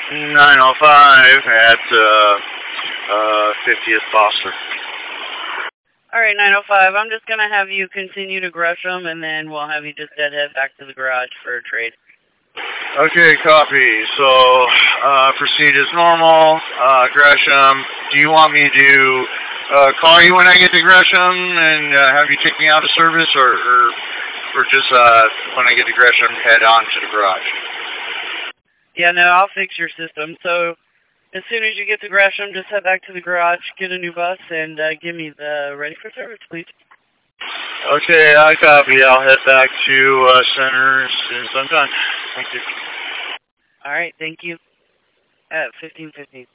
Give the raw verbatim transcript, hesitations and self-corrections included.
nine oh five at uh, uh, fiftieth Foster. All right, nine oh five. I'm just going to have you continue to Gresham, and then we'll have you just deadhead back to the garage for a trade. Okay, copy. So, uh, proceed as normal. Uh, Gresham, do you want me to uh, call you when I get to Gresham and uh, have you take me out of service, or, or, or just uh, when I get to Gresham, head on to the garage? Yeah, no, I'll fix your system. So, as soon as you get to Gresham, just head back to the garage, get a new bus, and uh, give me the ready for service, please. Okay, I copy. I'll head back to uh, center as soon as I'm done. Thank you. All right, thank you. At fifteen fifteen.